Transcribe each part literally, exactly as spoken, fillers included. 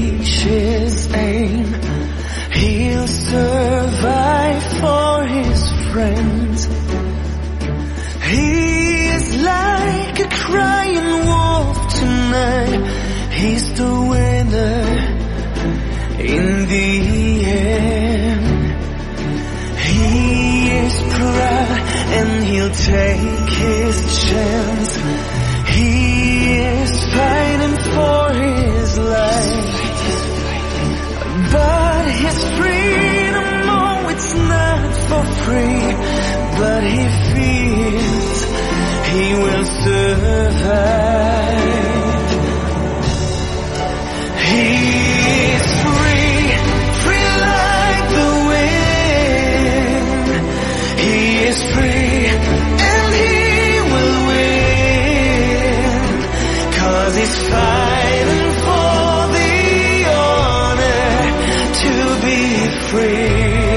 reach his aim. He'll survive for his friends. He is like a crying wolf tonight. He's the winner in the end. He is proud and he'll take his chance. He is fighting for his life, but his freedom, oh, it's not for free. But he feels he will survive. He is free, free like the wind. He is free and he will win, 'cause he's fighting for the honor to be free.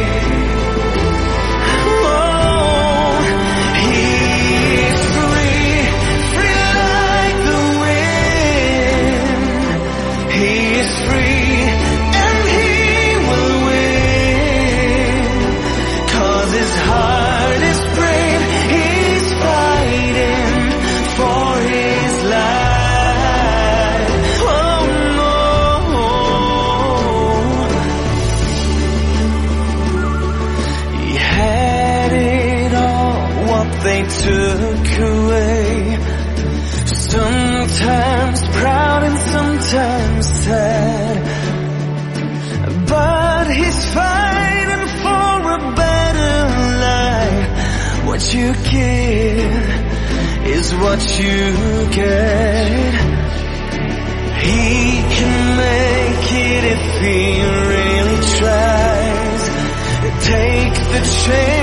They took away, sometimes proud and sometimes sad, but he's fighting for a better life. What you give is what you get. He can make it if he really tries. Take the chance.